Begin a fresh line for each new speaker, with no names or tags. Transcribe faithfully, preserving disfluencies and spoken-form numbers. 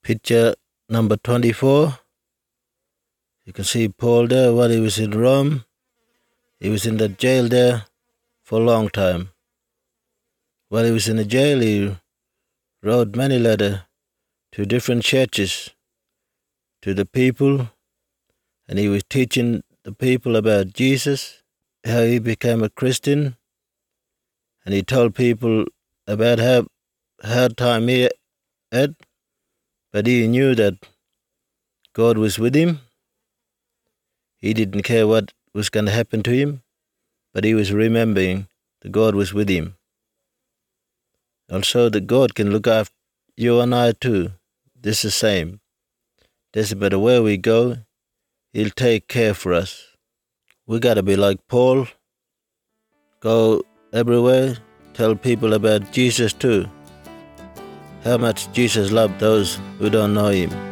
Picture number twenty-four. You can see Paul there while he was in Rome. He was in the jail there for a long time. While he was in the jail, he wrote many letters to different churches, to the people, and he was teaching the people about Jesus, how he became a Christian, and he told people about how hard time he had, but he knew that God was with him. He didn't care what was going to happen to him, but he was remembering that God was with him. Also, that God can look after you and I too. This is the same. Doesn't matter where we go, He'll take care for us. We got to be like Paul. Go everywhere, tell people about Jesus too. How much Jesus loved those who don't know Him.